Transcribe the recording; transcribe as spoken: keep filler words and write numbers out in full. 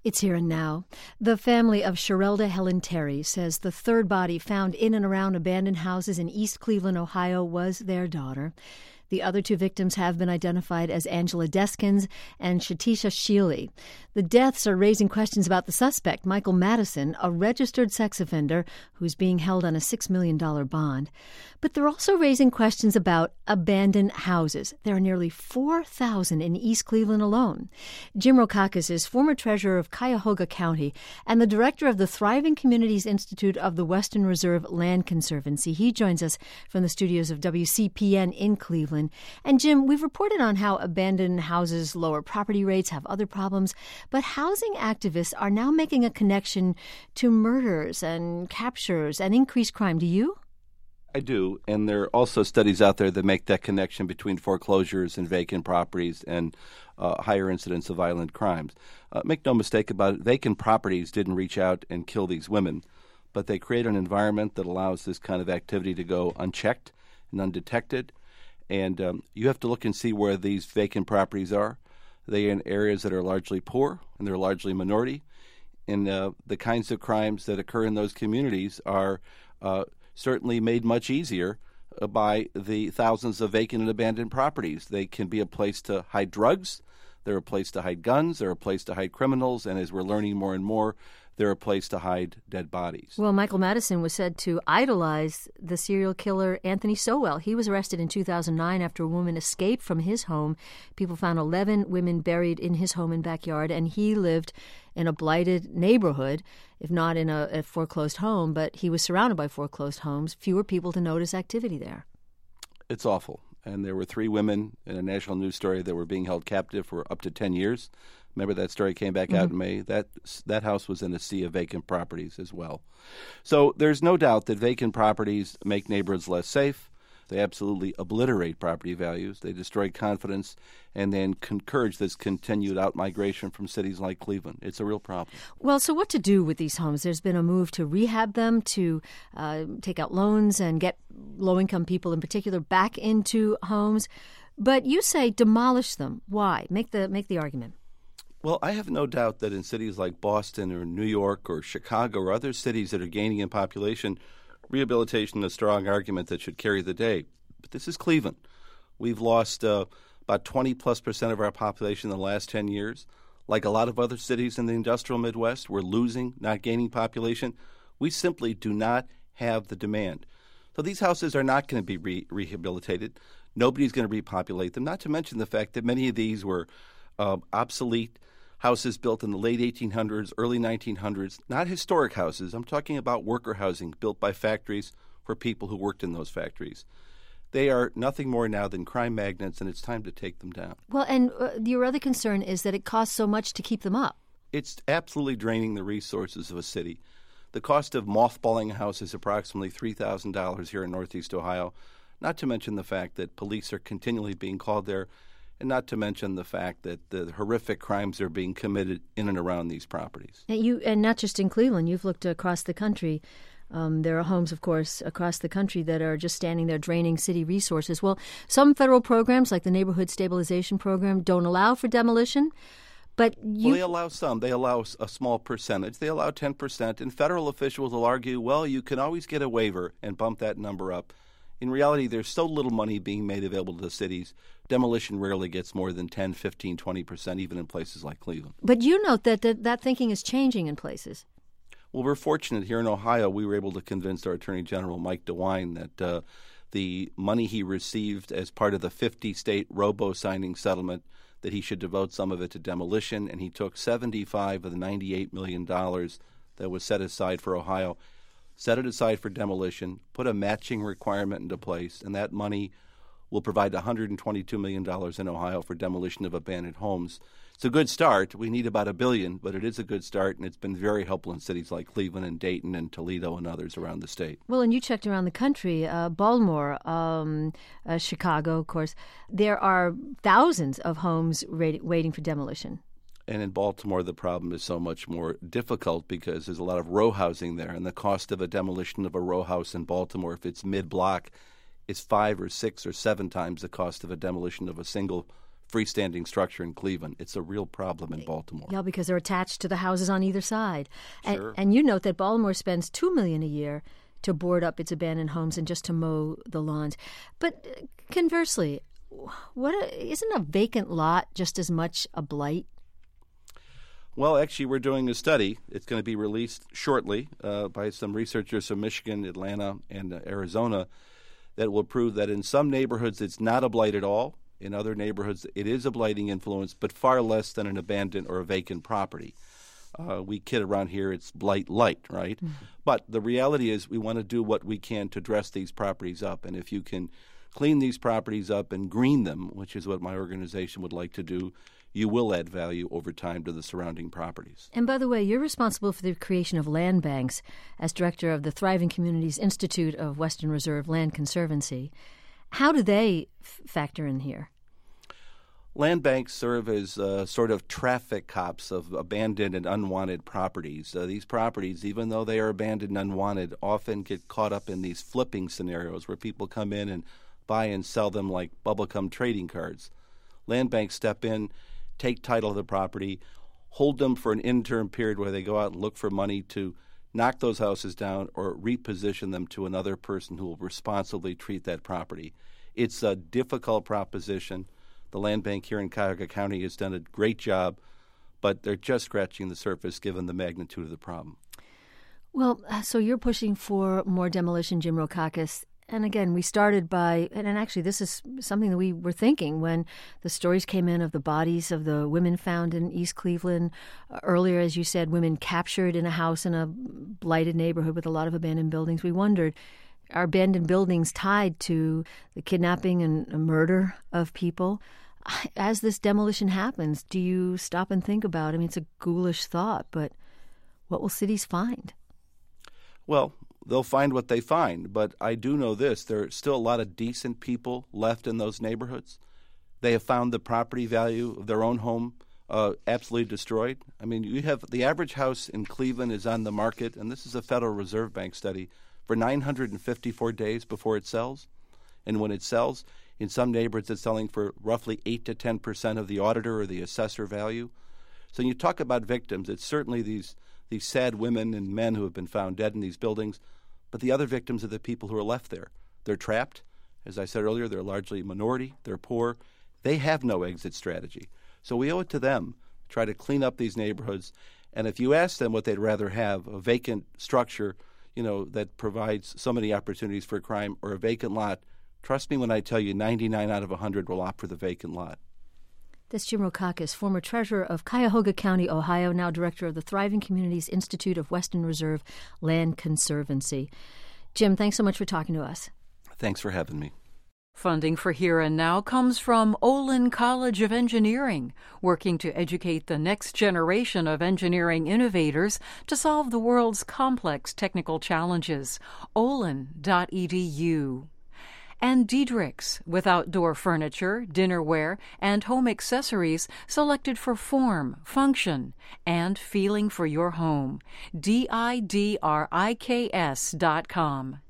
It's here and now. The family of Sherelda Helen Terry says the third body found in and around abandoned houses in East Cleveland, Ohio, was their daughter. The other two victims have been identified as Angela Deskins and Shatisha Shealy. The deaths are raising questions about the suspect, Michael Madison, a registered sex offender who's being held on a six million dollars bond. But they're also raising questions about abandoned houses. There are nearly four thousand in East Cleveland alone. Jim Rokakis is former treasurer of Cuyahoga County and the director of the Thriving Communities Institute of the Western Reserve Land Conservancy. He joins us from the studios of W C P N in Cleveland. And Jim, we've reported on how abandoned houses lower property rates, have other problems, but housing activists are now making a connection to murders and captures and increased crime. Do you? I do, and there are also studies out there that make that connection between foreclosures and vacant properties and uh, higher incidence of violent crimes. Uh, make no mistake about it, vacant properties didn't reach out and kill these women, but they create an environment that allows this kind of activity to go unchecked and undetected. And um, you have to look and see where these vacant properties are. They are in areas that are largely poor, and they're largely minority. And uh, the kinds of crimes that occur in those communities are uh, certainly made much easier uh, by the thousands of vacant and abandoned properties. They can be a place to hide drugs. They're a place to hide guns. They're a place to hide criminals. And as we're learning more and more, they're a place to hide dead bodies. Well, Michael Madison was said to idolize the serial killer Anthony Sowell. He was arrested in two thousand nine after a woman escaped from his home. People found eleven women buried in his home and backyard, and he lived in a blighted neighborhood, if not in a, a foreclosed home, but he was surrounded by foreclosed homes, fewer people to notice activity there. It's awful. And there were three women in a national news story that were being held captive for up to ten years. Remember that story came back mm-hmm. out in May? That that house was in a sea of vacant properties as well. So there's no doubt that vacant properties make neighborhoods less safe. They absolutely obliterate property values. They destroy confidence and then encourage this continued out-migration from cities like Cleveland. It's a real problem. Well, so what to do with these homes? There's been a move to rehab them, to uh, take out loans and get low-income people in particular back into homes. But you say demolish them. Why? Make the make the argument. Well, I have no doubt that in cities like Boston or New York or Chicago or other cities that are gaining in population, rehabilitation is a strong argument that should carry the day. But this is Cleveland. We've lost uh, about twenty plus percent of our population in the last ten years. Like a lot of other cities in the industrial Midwest, we're losing, not gaining population. We simply do not have the demand. So these houses are not going to be re- rehabilitated. Nobody's going to repopulate them, not to mention the fact that many of these were uh, obsolete houses built in the late eighteen hundreds, early nineteen hundreds, not historic houses. I'm talking about worker housing built by factories for people who worked in those factories. They are nothing more now than crime magnets, and it's time to take them down. Well, and uh, your other concern is that it costs so much to keep them up. It's absolutely draining the resources of a city. The cost of mothballing a house is approximately three thousand dollars here in Northeast Ohio, not to mention the fact that police are continually being called there, and not to mention the fact that the horrific crimes are being committed in and around these properties. And, you, and not just in Cleveland. You've looked across the country. Um, there are homes, of course, across the country that are just standing there draining city resources. Well, some federal programs, like the Neighborhood Stabilization Program, don't allow for demolition. But you... Well, they allow some. They allow a small percentage. They allow ten percent. And federal officials will argue, well, you can always get a waiver and bump that number up. In reality, there's so little money being made available to the cities. Demolition rarely gets more than ten, fifteen, twenty percent, even in places like Cleveland. But you note that that, that thinking is changing in places. Well, we're fortunate here in Ohio. We were able to convince our Attorney General, Mike DeWine, that uh, the money he received as part of the fifty-state robo-signing settlement, that he should devote some of it to demolition, and he took seventy-five of the ninety-eight million dollars that was set aside for Ohio, set it aside for demolition, put a matching requirement into place, and that money will provide one hundred twenty-two million dollars in Ohio for demolition of abandoned homes. It's a good start. We need about a billion, but it is a good start, and it's been very helpful in cities like Cleveland and Dayton and Toledo and others around the state. Well, and you checked around the country, uh, Baltimore, um, uh, Chicago, of course. There are thousands of homes ra- waiting for demolition. And in Baltimore, the problem is so much more difficult because there's a lot of row housing there, and the cost of a demolition of a row house in Baltimore, if it's mid-block, is five or six or seven times the cost of a demolition of a single freestanding structure in Cleveland. It's a real problem in Baltimore. Yeah, because they're attached to the houses on either side. Sure. And, and you note that Baltimore spends two million dollars a year to board up its abandoned homes and just to mow the lawns. But conversely, what a, isn't a vacant lot just as much a blight? Well, actually, we're doing a study. It's going to be released shortly uh, by some researchers from Michigan, Atlanta, and uh, Arizona that will prove that in some neighborhoods it's not a blight at all. In other neighborhoods, it is a blighting influence, but far less than an abandoned or a vacant property. Uh, we kid around here, it's blight light, right? Mm-hmm. But the reality is we want to do what we can to dress these properties up. And if you can clean these properties up and green them, which is what my organization would like to do, you will add value over time to the surrounding properties. And by the way, you're responsible for the creation of land banks as director of the Thriving Communities Institute of Western Reserve Land Conservancy. How do they f- factor in here? Land banks serve as uh, sort of traffic cops of abandoned and unwanted properties. Uh, these properties, even though they are abandoned and unwanted, often get caught up in these flipping scenarios where people come in and buy and sell them like bubblegum trading cards. Land banks step in, take title of the property, hold them for an interim period where they go out and look for money to knock those houses down or reposition them to another person who will responsibly treat that property. It's a difficult proposition. The land bank here in Cuyahoga County has done a great job, but they're just scratching the surface given the magnitude of the problem. Well, so you're pushing for more demolition, Jim Rackauckas. And again, we started by, and actually this is something that we were thinking when the stories came in of the bodies of the women found in East Cleveland. Uh, earlier, as you said, women captured in a house in a blighted neighborhood with a lot of abandoned buildings. We wondered, are abandoned buildings tied to the kidnapping and murder of people? As this demolition happens, do you stop and think about, I mean, it's a ghoulish thought, but what will cities find? Well, they'll find what they find, but I do know this. There are still a lot of decent people left in those neighborhoods. They have found the property value of their own home uh, absolutely destroyed. I mean, you have the average house in Cleveland is on the market, and this is a Federal Reserve Bank study, for nine hundred fifty-four days before it sells. And when it sells, in some neighborhoods it's selling for roughly eight to ten percent of the auditor or the assessor value. So when you talk about victims, it's certainly these these sad women and men who have been found dead in these buildings, but the other victims are the people who are left there. They're trapped. As I said earlier, they're largely a minority. They're poor. They have no exit strategy. So we owe it to them to try to clean up these neighborhoods. And if you ask them what they'd rather have, a vacant structure, you know, that provides so many opportunities for crime, or a vacant lot, trust me when I tell you ninety-nine out of one hundred will opt for the vacant lot. That's Jim Rackauckas, former treasurer of Cuyahoga County, Ohio, now director of the Thriving Communities Institute of Western Reserve Land Conservancy. Jim, thanks so much for talking to us. Thanks for having me. Funding for Here and Now comes from Olin College of Engineering, working to educate the next generation of engineering innovators to solve the world's complex technical challenges. olin dot e d u. And Diedrich's, with outdoor furniture, dinnerware, and home accessories selected for form, function, and feeling for your home. D I D R I K S dot com.